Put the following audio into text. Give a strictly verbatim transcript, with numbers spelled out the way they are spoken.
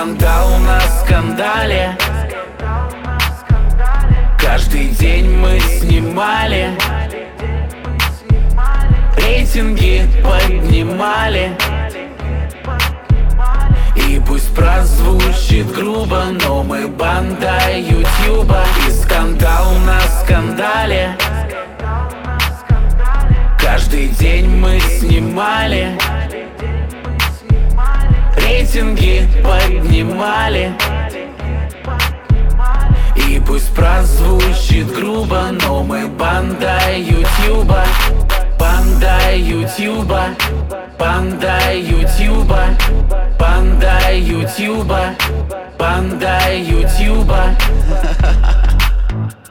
скандал на скандале. Каждый день мы снимали, рейтинги поднимали. И пусть прозвучит грубо, но мы банда ютьюба. И скандал на скандале. Каждый день мы снимали, рейтинги поднимали. И пусть прозвучит грубо, но мы банда ютьюба. Банда ютьюба, банда ютьюба, банда ютьюба, банда ютьюба.